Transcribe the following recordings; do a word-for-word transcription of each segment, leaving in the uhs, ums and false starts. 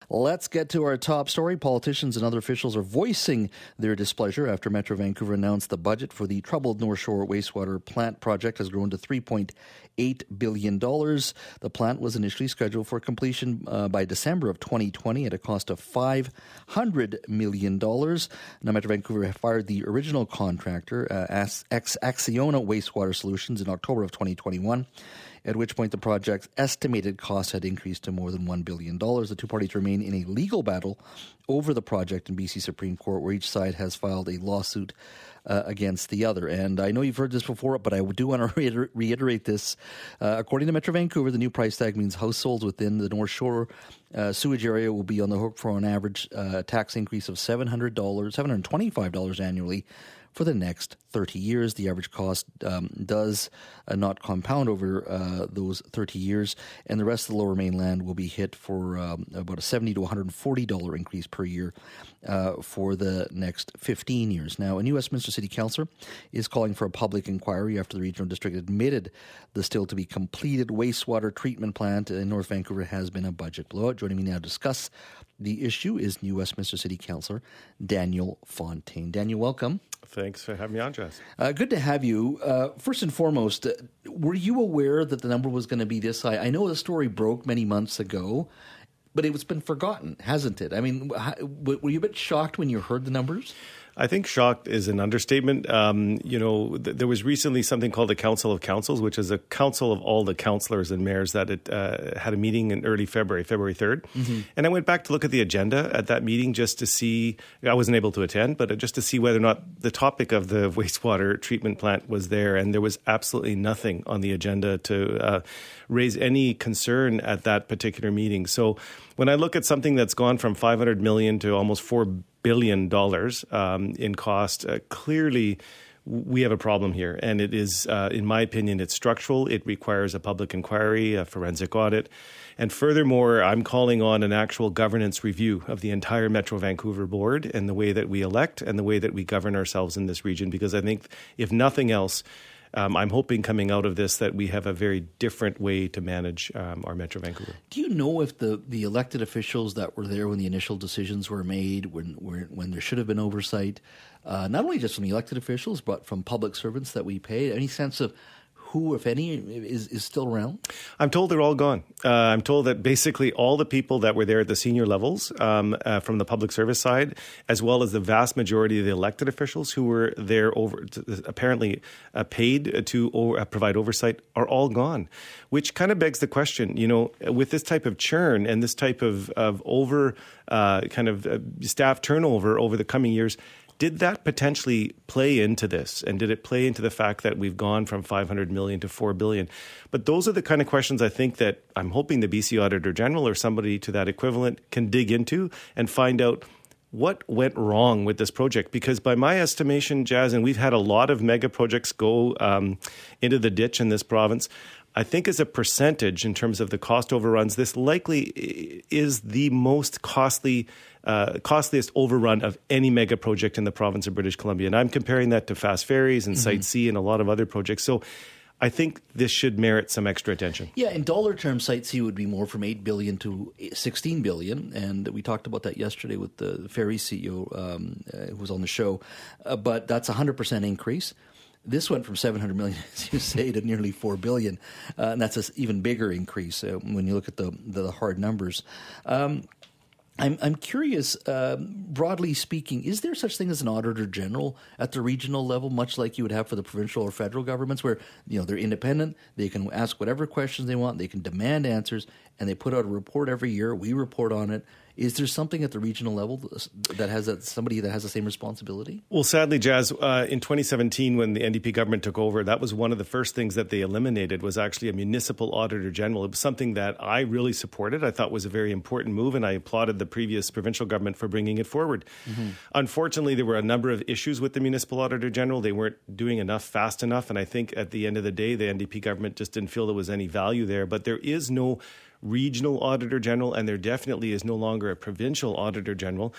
Let's get to our top story. Politicians and other officials are voicing their displeasure after Metro Vancouver announced the budget for the troubled North Shore wastewater plant project has grown to three point eight billion dollars. The plant was initially scheduled for completion uh, by December of twenty twenty at a cost of five hundred million dollars. Now, Metro Vancouver fired the original contractor, uh, Acciona Wastewater Solutions, in October of twenty twenty-one. At which point the project's estimated cost had increased to more than one billion dollars. The two parties remain in a legal battle over the project in B C Supreme Court, where each side has filed a lawsuit uh, against the other. And I know you've heard this before, but I do want to reiter- reiterate this. Uh, according to Metro Vancouver, the new price tag means households within the North Shore uh, sewage area will be on the hook for an average uh, tax increase of seven hundred dollars, seven hundred twenty-five dollars annually for the next thirty years. The average cost um, does uh, not compound over uh, those thirty years, and the rest of the Lower Mainland will be hit for um, about a seventy to one hundred forty dollars increase per year uh, for the next fifteen years. Now, a new Westminster City Councillor is calling for a public inquiry after the regional district admitted the still to be completed wastewater treatment plant in North Vancouver has been a budget blowout. Joining me now to discuss the issue is new Westminster City Councillor Daniel Fontaine. Daniel, welcome. Thanks for having me on, Jess. Uh, good to have you. Uh, first and foremost, uh, were you aware that the number was going to be this high? I know the story broke many months ago, but it's been forgotten, hasn't it? I mean, how, were you a bit shocked when you heard the numbers? I think shocked is an understatement. Um, you know, th- there was recently something called the Council of Councils, which is a council of all the councillors and mayors that it, uh, had a meeting in early February, February third. Mm-hmm. And I went back to look at the agenda at that meeting just to see, I wasn't able to attend, but just to see whether or not the topic of the wastewater treatment plant was there. And there was absolutely nothing on the agenda to uh, raise any concern at that particular meeting. So when I look at something that's gone from five hundred million dollars to almost four billion dollars um, in cost, uh, clearly we have a problem here. And it is, uh, in my opinion, it's structural. It requires a public inquiry, a forensic audit. And furthermore, I'm calling on an actual governance review of the entire Metro Vancouver board and the way that we elect and the way that we govern ourselves in this region. Because I think, if nothing else, Um, I'm hoping coming out of this that we have a very different way to manage um, our Metro Vancouver. Do you know if the, the elected officials that were there when the initial decisions were made, when when, when there should have been oversight, uh, not only just from the elected officials, but from public servants that we pay, any sense of who, if any, is, is still around? I'm told they're all gone. Uh, I'm told that basically all the people that were there at the senior levels um, uh, from the public service side, as well as the vast majority of the elected officials who were there over apparently uh, paid to or, uh, provide oversight, are all gone, which kind of begs the question, you know, with this type of churn and this type of, of over uh, kind of uh, staff turnover over the coming years, did that potentially play into this? And did it play into the fact that we've gone from five hundred million dollars to four billion dollars? But those are the kind of questions I think that I'm hoping the B C Auditor General or somebody to that equivalent can dig into and find out what went wrong with this project. Because by my estimation, Jazz, and we've had a lot of mega projects go um, into the ditch in this province, I think as a percentage in terms of the cost overruns, this likely is the most costly Uh, costliest overrun of any mega project in the province of British Columbia. And I'm comparing that to Fast Ferries and mm-hmm. Site C and a lot of other projects. So I think this should merit some extra attention. Yeah, in dollar terms, Site C would be more from eight billion dollars to sixteen billion dollars. And we talked about that yesterday with the ferry C E O um, uh, who was on the show. Uh, but that's a one hundred percent increase. This went from seven hundred million dollars, as you say, to nearly four billion dollars. Uh, and that's an even bigger increase uh, when you look at the, the hard numbers. Um I'm I'm curious, uh, broadly speaking, is there such thing as an auditor general at the regional level, much like you would have for the provincial or federal governments, where you know they're independent, they can ask whatever questions they want, they can demand answers, and they put out a report every year. We report on it. Is there something at the regional level that has a, somebody that has the same responsibility? Well, sadly, Jazz, uh, in twenty seventeen, when the N D P government took over, that was one of the first things that they eliminated was actually a municipal auditor general. It was something that I really supported. I thought was a very important move, and I applauded the previous provincial government for bringing it forward. Mm-hmm. Unfortunately, there were a number of issues with the municipal auditor general. They weren't doing enough fast enough, and I think at the end of the day, the N D P government just didn't feel there was any value there. But there is no regional auditor general, and there definitely is no longer a provincial auditor general.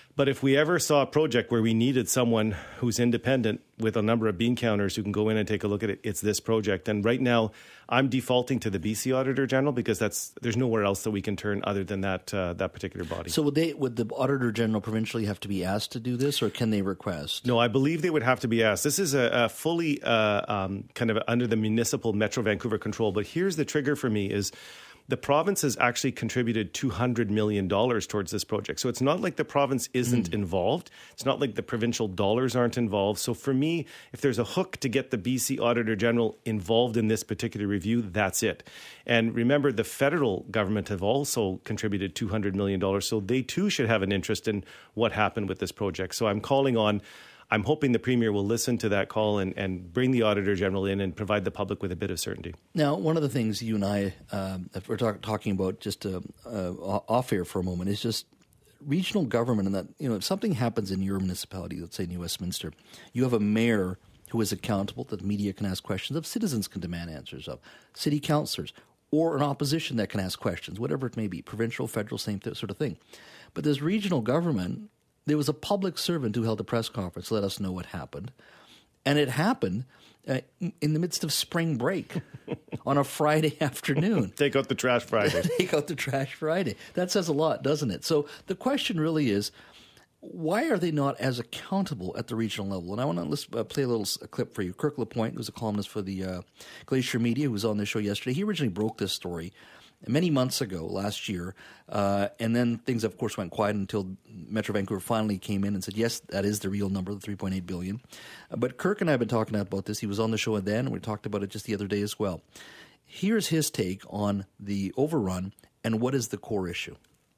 But if we ever saw a project where we needed someone who's independent with a number of bean counters who can go in and take a look at it, it's this project. And right now, I'm defaulting to the B C Auditor General because that's there's nowhere else that we can turn other than that uh, that particular body. So would they would the Auditor General provincially have to be asked to do this, or can they request? No, I believe they would have to be asked. This is a, a fully uh, um, kind of under the municipal Metro Vancouver control. But here's the trigger for me is the province has actually contributed two hundred million dollars towards this project. So it's not like the province isn't mm. involved. It's not like the provincial dollars aren't involved. So for me, if there's a hook to get the B C Auditor General involved in this particular review, that's it. And remember, the federal government have also contributed two hundred million dollars. So they too should have an interest in what happened with this project. So I'm calling on I'm hoping the Premier will listen to that call and, and bring the Auditor General in and provide the public with a bit of certainty. Now, one of the things you and I, um, if we're talk, talking about just uh, uh, off air for a moment, is just regional government, and that, you know, if something happens in your municipality, let's say New Westminster, you have a mayor who is accountable that the media can ask questions of, citizens can demand answers of, city councillors, or an opposition that can ask questions, whatever it may be, provincial, federal, same th- sort of thing. But this regional government, there was a public servant who held a press conference to let us know what happened. And it happened uh, in the midst of spring break on a Friday afternoon. Take out the trash Friday. Take out the trash Friday. That says a lot, doesn't it? So the question really is, why are they not as accountable at the regional level? And I want to listen, uh, play a little a clip for you. Kirk LaPointe, who's a columnist for the uh, Glacier Media, who was on the show yesterday, he originally broke this story many months ago, last year, uh, and then things, of course, went quiet until Metro Vancouver finally came in and said, yes, that is the real number, the three point eight billion dollars. Uh, but Kirk and I have been talking about this. He was on the show then, and we talked about it just the other day as well. Here's his take on the overrun and what is the core issue.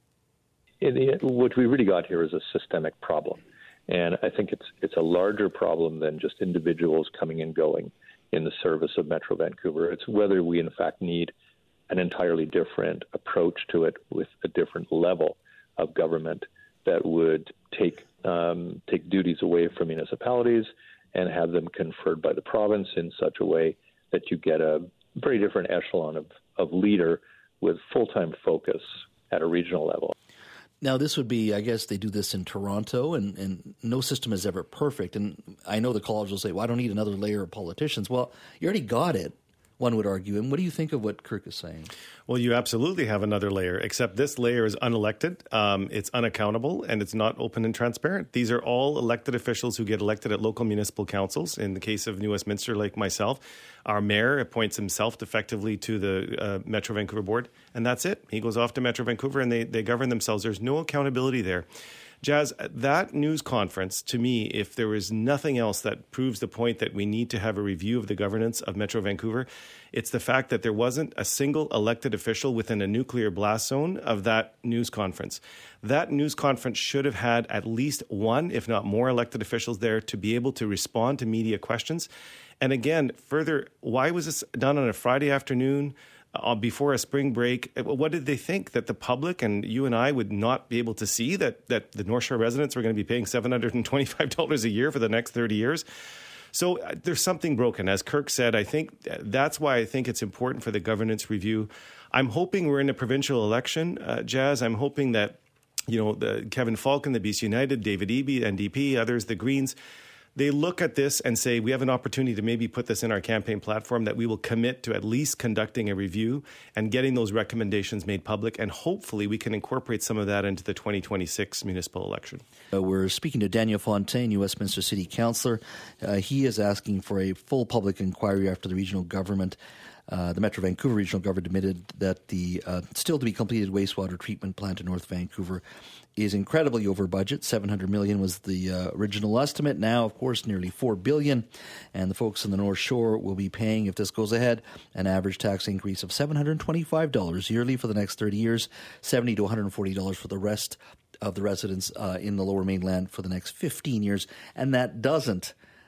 It, it, what we really got here is a systemic problem. And I think it's it's a larger problem than just individuals coming and going in the service of Metro Vancouver. It's whether we, in fact, need an entirely different approach to it with a different level of government that would take um, take duties away from municipalities and have them conferred by the province in such a way that you get a very different echelon of, of leader with full-time focus at a regional level. Now, this would be, I guess they do this in Toronto, and, and no system is ever perfect. And I know the college will say, well, I don't need another layer of politicians. Well, you already got it, one would argue. And what do you think of what Kirk is saying? Well, you absolutely have another layer, except this layer is unelected, um, it's unaccountable, and it's not open and transparent. These are all elected officials who get elected at local municipal councils. In the case of New Westminster, like myself, our mayor appoints himself effectively to the uh, Metro Vancouver board, and that's it. He goes off to Metro Vancouver, and they, they govern themselves. There's no accountability there. Jas, that news conference, to me, if there is nothing else that proves the point that we need to have a review of the governance of Metro Vancouver, it's the fact that there wasn't a single elected official within a nuclear blast zone of that news conference. That news conference should have had at least one, if not more, elected officials there to be able to respond to media questions. And again, further, why was this done on a Friday afternoon? Uh, before a spring break? What did they think? That the public and you and I would not be able to see that that the North Shore residents were going to be paying seven hundred twenty-five dollars a year for the next thirty years? So uh, there's something broken. As Kirk said, I think that's why I think it's important for the governance review. I'm hoping we're in a provincial election, uh, Jas. I'm hoping that, you know, the Kevin Falcon, the B C United, David Eby, N D P, others, the Greens, they look at this and say, we have an opportunity to maybe put this in our campaign platform, that we will commit to at least conducting a review and getting those recommendations made public. And hopefully we can incorporate some of that into the twenty twenty-six municipal election. Uh, we're speaking to Daniel Fontaine, Westminster City Councillor. Uh, he is asking for a full public inquiry after the regional government, uh, the Metro Vancouver regional government admitted that the uh, still to be completed wastewater treatment plant in North Vancouver is incredibly over budget. seven hundred million dollars was the uh, original estimate. Now, of course, nearly four billion dollars. And the folks in the North Shore will be paying, if this goes ahead, an average tax increase of seven hundred twenty-five dollars yearly for the next thirty years, seventy to one hundred forty dollars for the rest of the residents uh, in the Lower Mainland for the next fifteen years. And that doesn't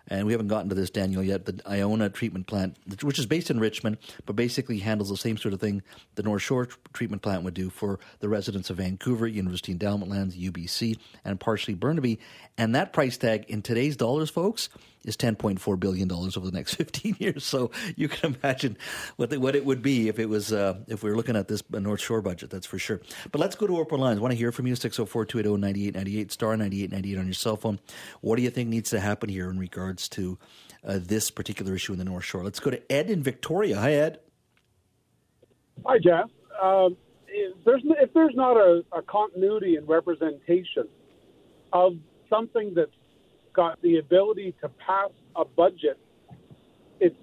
and we haven't gotten to this, Daniel, yet, the Iona treatment plant, which is based in Richmond, but basically handles the same sort of thing the North Shore treatment plant would do for the residents of Vancouver, University Endowment Lands, U B C, and partially Burnaby. And that price tag in today's dollars, folks, is ten point four billion dollars over the next fifteen years. So you can imagine what the, what it would be if it was uh, if we were looking at this North Shore budget, that's for sure. But let's go to open lines. I want to hear from you, six oh four, two eight oh, nine eight nine eight, star nine eight nine eight on your cell phone. What do you think needs to happen here in regards to uh, this particular issue in the North Shore? Let's go to Ed in Victoria. Hi, Ed. Hi, Jeff. Um, if there's if there's not a, a continuity and representation of something that's got the ability to pass a budget, it's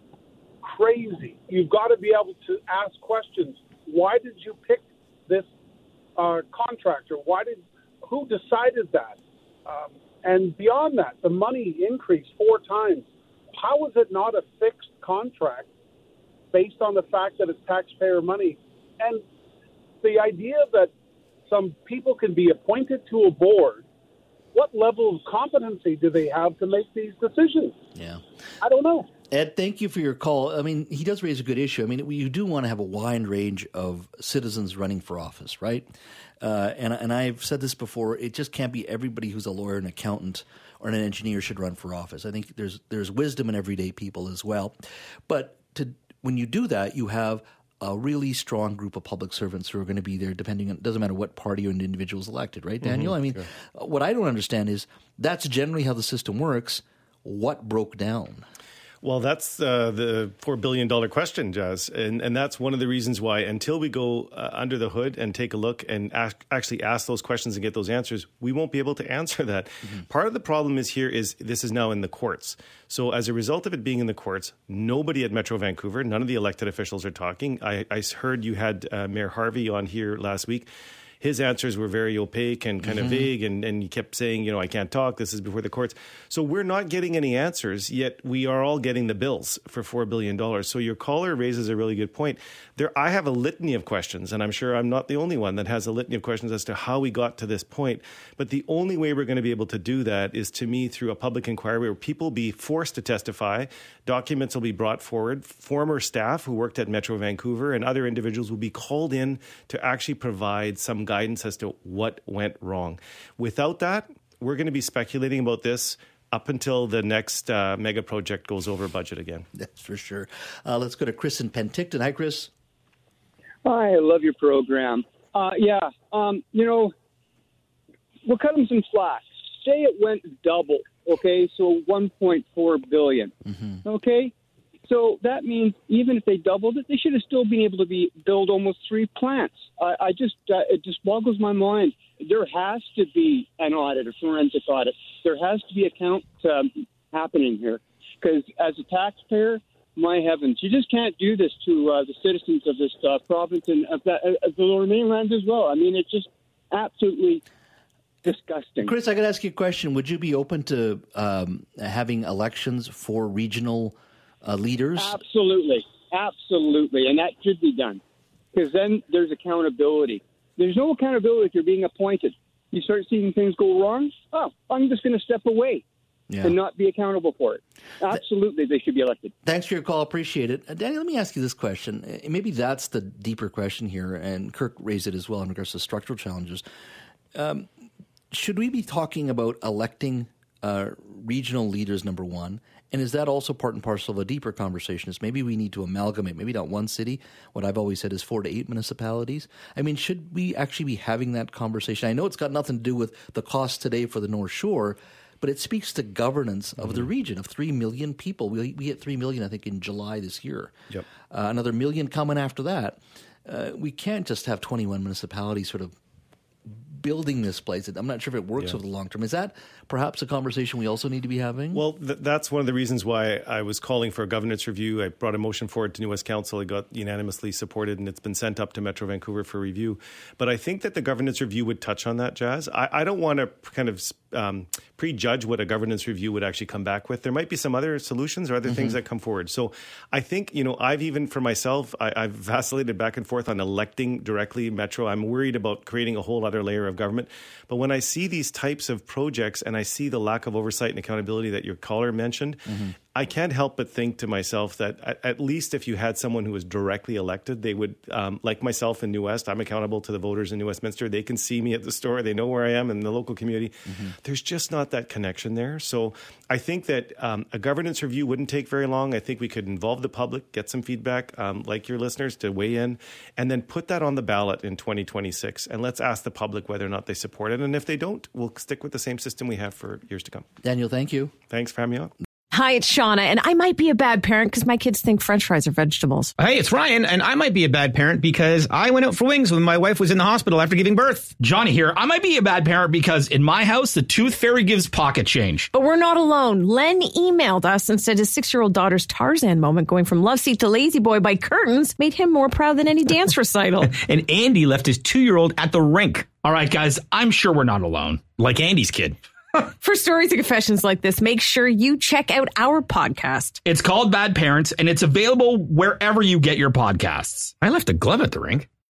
crazy. You've got to be able to ask questions. Why did you pick this uh, contractor? Why did who decided that? Um, and beyond that, the money increased four times. How is it not a fixed contract based on the fact that it's taxpayer money? And the idea that some people can be appointed to a board, what level of competency do they have to make these decisions? Yeah. I don't know. Ed, thank you for your call. I mean, he does raise a good issue. I mean, you do want to have a wide range of citizens running for office, right? Uh, and, and I've said this before, it just can't be everybody who's a lawyer, an accountant, or an engineer should run for office. I think there's there's wisdom in everyday people as well. But to, when you do that, you have a really strong group of public servants who are going to be there depending on, it doesn't matter what party or individual is elected, right, Daniel? Mm-hmm. I mean, sure. What I don't understand is that's generally how the system works. What broke down? Well, that's uh, the four billion dollars question, Jazz. And, and that's one of the reasons why until we go uh, under the hood and take a look and ask, actually ask those questions and get those answers, we won't be able to answer that. Mm-hmm. Part of the problem is here is this is now in the courts. So as a result of it being in the courts, nobody at Metro Vancouver, none of the elected officials are talking. I, I heard you had uh, Mayor Harvey on here last week. His answers were very opaque and kind mm-hmm. of vague, and, and he kept saying, you know, I can't talk, this is before the courts. So we're not getting any answers, yet we are all getting the bills for four billion dollars. So your caller raises a really good point. There, I have a litany of questions, and I'm sure I'm not the only one that has a litany of questions as to how we got to this point. But the only way we're going to be able to do that is, to me, through a public inquiry where people will be forced to testify, documents will be brought forward, former staff who worked at Metro Vancouver and other individuals will be called in to actually provide some guidance as to what went wrong. Without that, we're going to be speculating about this up until the next uh, mega project goes over budget again. That's for sure. Uh, let's go to Chris in Penticton. Hi, Chris. Hi, I love your program. Uh, yeah, um, you know, we'll cut them some slack. Say it went double, okay, so one point four billion dollars, mm-hmm. okay? So that means even if they doubled it, they should have still been able to be build almost three plants. I, I just uh, it just boggles my mind. There has to be an audit, a forensic audit. There has to be a count um, happening here, because as a taxpayer, my heavens, you just can't do this to uh, the citizens of this uh, province and of the, of the Lower Mainland as well. I mean, it's just absolutely disgusting. Chris, I got to ask you a question. Would you be open to um, having elections for regional Uh, leaders? Absolutely. Absolutely. And that should be done, because then there's accountability. There's no accountability if you're being appointed. You start seeing things go wrong, oh, I'm just going to step away yeah. and not be accountable for it. Absolutely, they should be elected. Thanks for your call. Appreciate it. Uh, Danny, let me ask you this question. Maybe that's the deeper question here, and Kirk raised it as well in regards to structural challenges. Um, should we be talking about electing uh, regional leaders, number one? And is that also part and parcel of a deeper conversation? Is maybe we need to amalgamate, maybe not one city. What I've always said is four to eight municipalities. I mean, should we actually be having that conversation? I know it's got nothing to do with the cost today for the North Shore, but it speaks to governance of mm-hmm. the region of three million people. We, we hit three million, I think, in July this year. Yep. Uh, another million coming after that. Uh, we can't just have twenty-one municipalities sort of building this place. I'm not sure if it works yeah. over the long term. Is that perhaps a conversation we also need to be having? Well, th- that's one of the reasons why I was calling for a governance review. I brought a motion forward to New West Council. It got unanimously supported, and it's been sent up to Metro Vancouver for review. But I think that the governance review would touch on that, Jazz. I, I don't want to kind of um, prejudge what a governance review would actually come back with. There might be some other solutions or other mm-hmm. things that come forward. So I think, you know, I've even for myself, I, I've vacillated back and forth on electing directly Metro. I'm worried about creating a whole other layer of government. But when I see these types of projects and I see the lack of oversight and accountability that your caller mentioned, mm-hmm. I can't help but think to myself that at, at least if you had someone who was directly elected, they would, um, like myself in New West, I'm accountable to the voters in New Westminster. They can see me at the store. They know where I am in the local community. Mm-hmm. There's just not that connection there. So I think that um, a governance review wouldn't take very long. I think we could involve the public, get some feedback, um, like your listeners, to weigh in, and then put that on the ballot in twenty twenty-six. And let's ask the public whether or not they support it. And if they don't, we'll stick with the same system we have for years to come. Daniel, thank you. Thanks for having me on. Hi, it's Shauna, and I might be a bad parent because my kids think French fries are vegetables. Hey, it's Ryan, and I might be a bad parent because I went out for wings when my wife was in the hospital after giving birth. Johnny here. I might be a bad parent because in my house, the tooth fairy gives pocket change. But we're not alone. Len emailed us and said his six-year-old daughter's Tarzan moment going from love seat to lazy boy by curtains made him more proud than any dance recital. And Andy left his two-year-old at the rink. All right, guys, I'm sure we're not alone. Like Andy's kid. For stories and confessions like this, make sure you check out our podcast. It's called Bad Parents, and it's available wherever you get your podcasts. I left a glove at the rink.